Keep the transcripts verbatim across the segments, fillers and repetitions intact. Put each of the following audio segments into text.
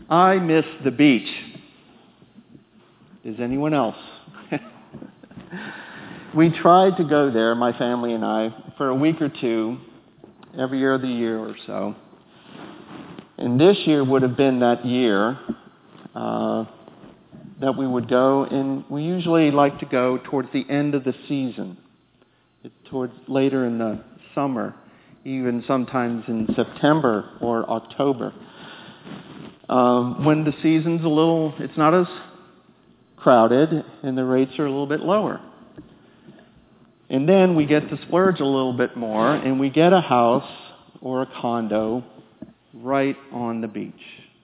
I miss the beach. Does anyone else? We tried to go there, my family and I, for a week or two, every year of the year or so. And this year would have been that year uh, that we would go, and we usually like to go towards the end of the season, towards later in the summer, even sometimes in September or October. Um, when the season's a little, it's not as crowded and the rates are a little bit lower. And then we get to splurge a little bit more and we get a house or a condo right on the beach.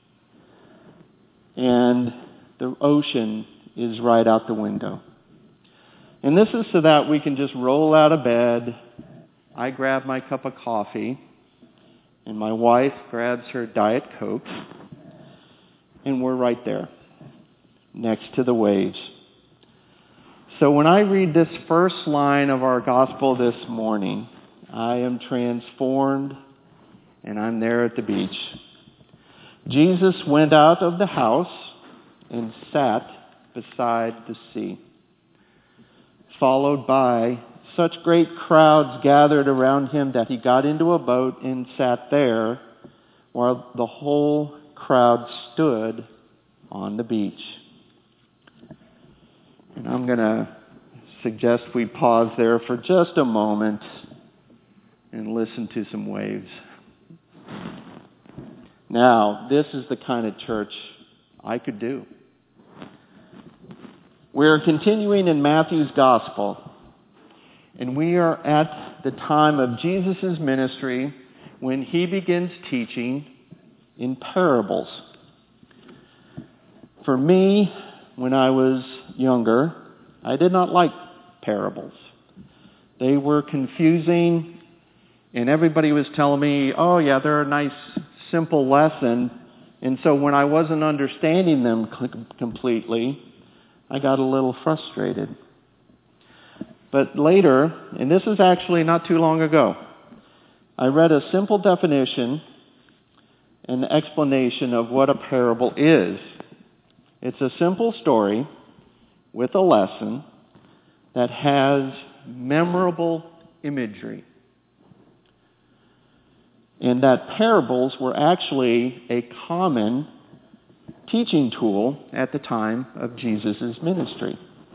And the ocean is right out the window. And this is so that we can just roll out of bed. I grab my cup of coffee and my wife grabs her Diet Coke. And we're right there, next to the waves. So when I read this first line of our gospel this morning, I am transformed and I'm there at the beach. Jesus went out of the house and sat beside the sea, followed by such great crowds gathered around him that he got into a boat and sat there while the whole crowd stood on the beach. And I'm going to suggest we pause there for just a moment and listen to some waves. Now, this is the kind of church I could do. We're continuing in Matthew's Gospel, and we are at the time of Jesus' ministry when he begins teaching in parables. For me, when I was younger, I did not like parables. They were confusing, and everybody was telling me, oh yeah, they're a nice, simple lesson. And so when I wasn't understanding them completely, I got a little frustrated. But later, and this is actually not too long ago, I read a simple definition and explanation of what a parable is. It's a simple story with a lesson that has memorable imagery. And that parables were actually a common teaching tool at the time of Jesus' ministry.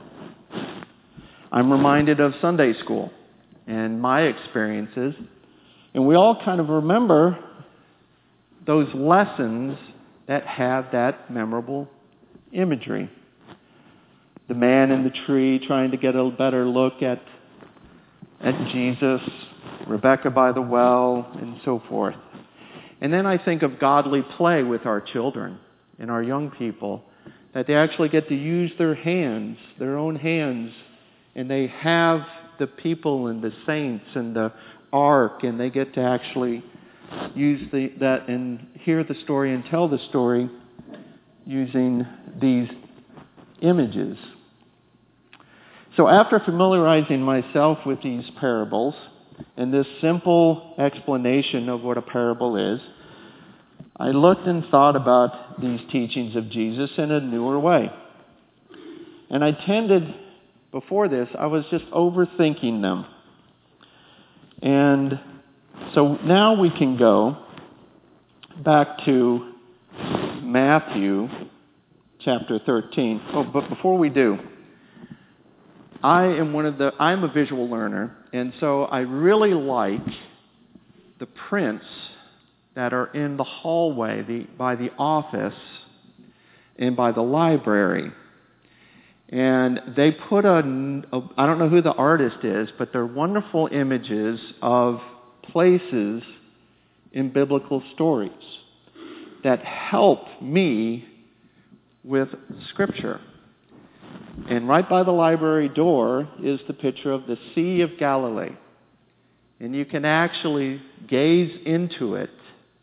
I'm reminded of Sunday school and my experiences, and we all kind of remember those lessons that have that memorable imagery. The man in the tree trying to get a better look at, at Jesus, Rebecca by the well, and so forth. And then I think of godly play with our children and our young people, that they actually get to use their hands, their own hands, and they have the people and the saints and the ark, and they get to actually use the, that and hear the story and tell the story using these images. So after familiarizing myself with these parables and this simple explanation of what a parable is, I looked and thought about these teachings of Jesus in a newer way. And I tended, before this, I was just overthinking them. And so now we can go back to Matthew chapter thirteen. Oh, but before we do, I am one of the, I'm a visual learner, and so I really like the prints that are in the hallway, the, by the office, and by the library. And they put a, a, I don't know who the artist is, but they're wonderful images of places in biblical stories that help me with Scripture. And right by the library door is the picture of the Sea of Galilee. And you can actually gaze into it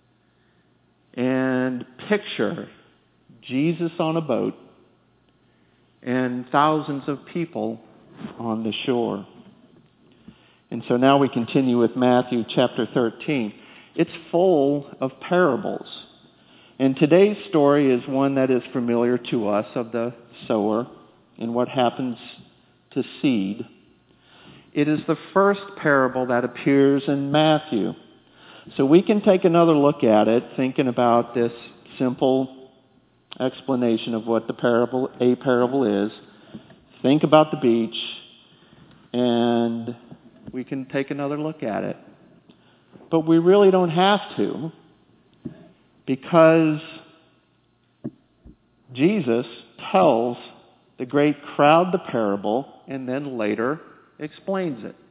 and picture Jesus on a boat and thousands of people on the shore. And so now we continue with Matthew chapter thirteen. It's full of parables. And today's story is one that is familiar to us, of the sower and what happens to seed. It is the first parable that appears in Matthew. So we can take another look at it, thinking about this simple explanation of what the parable, a parable is. Think about the beach, and we can take another look at it. But we really don't have to, because Jesus tells the great crowd the parable and then later explains it.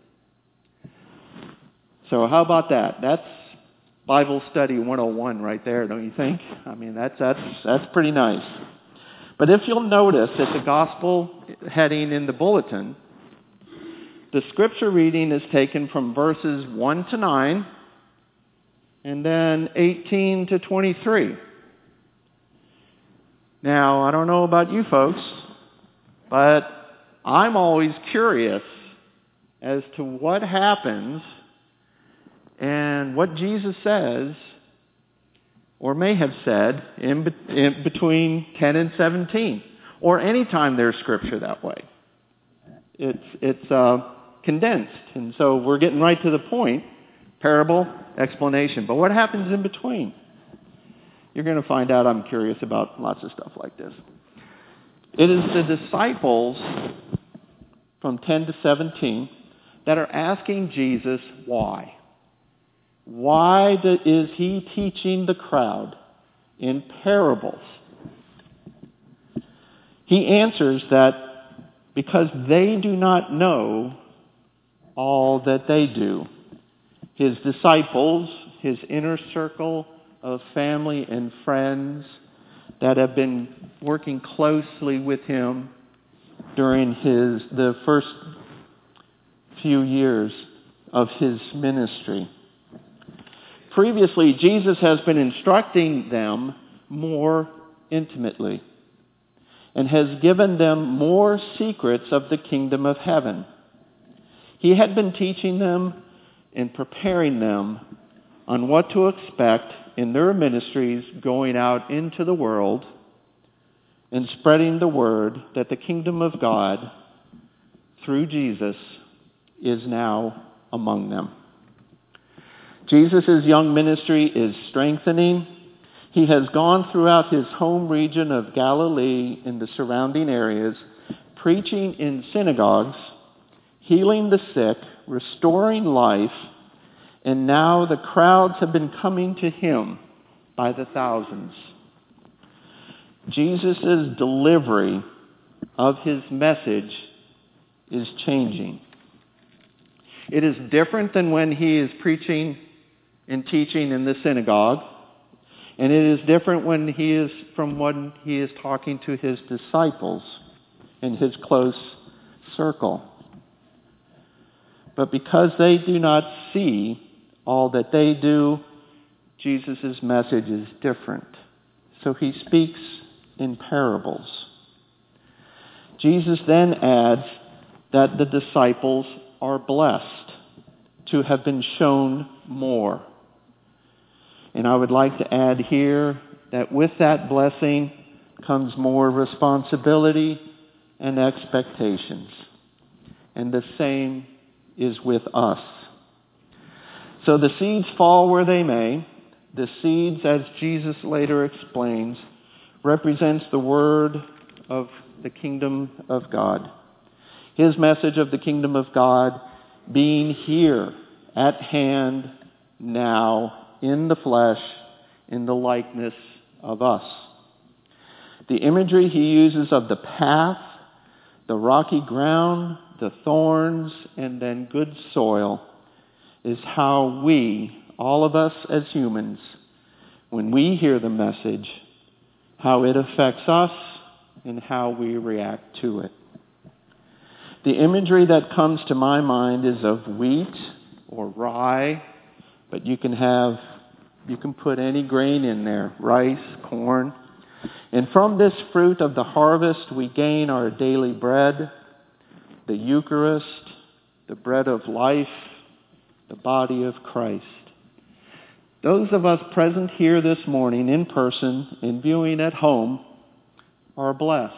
So how about that? That's Bible Study one oh one right there, don't you think? I mean, that's that's that's pretty nice. But if you'll notice at the gospel heading in the bulletin, the scripture reading is taken from verses one to nine and then eighteen to twenty-three. Now, I don't know about you folks, but I'm always curious as to what happens and what Jesus says, or may have said, in, be- in between ten and seventeen, or any time there's scripture that way. It's it's uh, condensed, and so we're getting right to the point. Parable, explanation. But what happens in between? You're going to find out. I'm curious about lots of stuff like this. It is the disciples from ten to seventeen that are asking Jesus why. Why is he teaching the crowd in parables? He answers that because they do not know all that they do. His disciples, his inner circle of family and friends that have been working closely with him during his the first few years of his ministry. Previously, Jesus has been instructing them more intimately and has given them more secrets of the kingdom of heaven. He had been teaching them and preparing them on what to expect in their ministries going out into the world and spreading the word that the kingdom of God, through Jesus, is now among them. Jesus' young ministry is strengthening. He has gone throughout his home region of Galilee and the surrounding areas, preaching in synagogues, healing the sick, restoring life, and now the crowds have been coming to him by the thousands. Jesus' delivery of his message is changing. It is different than when he is preaching and teaching in the synagogue, and it is different when he is from when he is talking to his disciples in his close circle. But because they do not see all that they do, Jesus' message is different. So he speaks in parables. Jesus then adds that the disciples are blessed to have been shown more. And I would like to add here that with that blessing comes more responsibility and expectations. And the same is with us. So the seeds fall where they may. The seeds, as Jesus later explains, represents the word of the kingdom of God. His message of the kingdom of God being here, at hand, now, in the flesh, in the likeness of us. The imagery he uses of the path, the rocky ground, the thorns, and then good soil is how we, all of us as humans, when we hear the message, how it affects us and how we react to it. The imagery that comes to my mind is of wheat or rye, but you can have, you can put any grain in there, rice, corn. And from this fruit of the harvest, we gain our daily bread, the Eucharist, the bread of life, the body of Christ. Those of us present here this morning in person and viewing at home are blessed.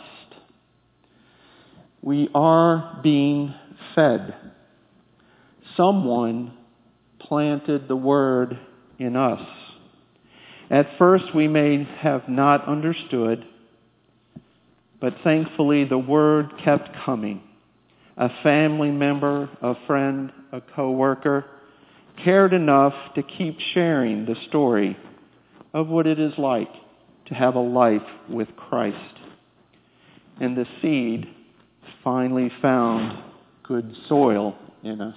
We are being fed. Someone planted the word in us. At first we may have not understood, but thankfully the word kept coming. A family member, a friend, a coworker cared enough to keep sharing the story of what it is like to have a life with Christ. And the seed finally found good soil in us.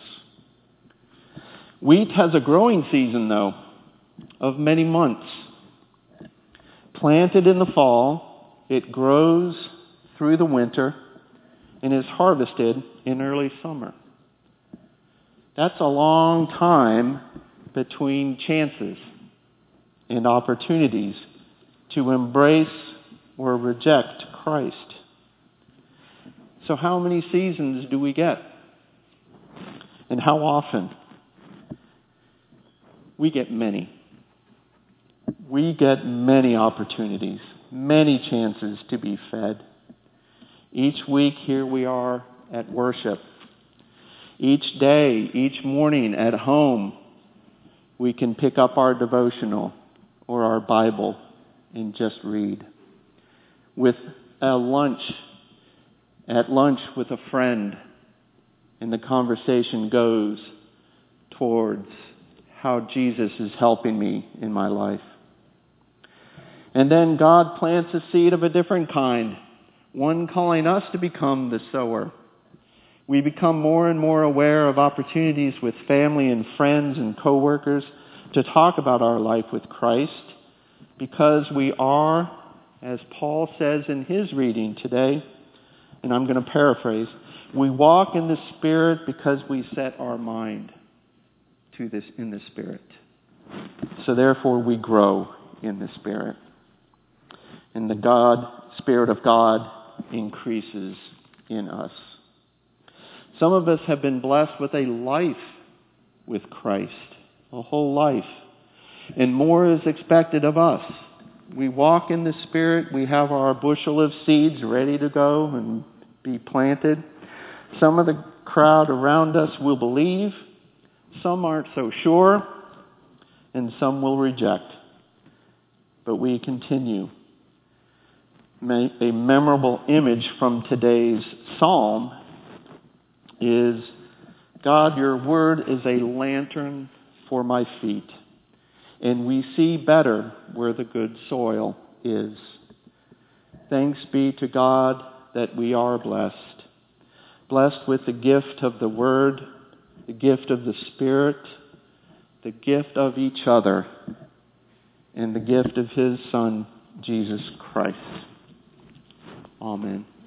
Wheat has a growing season, though, of many months. Planted in the fall, it grows through the winter and is harvested in early summer. That's a long time between chances and opportunities to embrace or reject Christ. So how many seasons do we get? And how often? We get many. We get many opportunities, many chances to be fed. Each week here we are at worship. Each day, each morning at home, we can pick up our devotional or our Bible and just read. With a lunch, at lunch with a friend, and the conversation goes towards how Jesus is helping me in my life. And then God plants a seed of a different kind, one calling us to become the sower. We become more and more aware of opportunities with family and friends and coworkers to talk about our life with Christ, because we are, as Paul says in his reading today, and I'm going to paraphrase, we walk in the Spirit because we set our mind to this in the Spirit. So therefore we grow in the Spirit. And the God, Spirit of God increases in us. Some of us have been blessed with a life with Christ, a whole life. And more is expected of us. We walk in the Spirit. We have our bushel of seeds ready to go and be planted. Some of the crowd around us will believe. Some aren't so sure. And some will reject. But we continue. A memorable image from today's psalm is, God, your word is a lantern for my feet, and we see better where the good soil is. Thanks be to God that we are blessed, blessed with the gift of the word, the gift of the Spirit, the gift of each other, and the gift of his Son, Jesus Christ. Amen.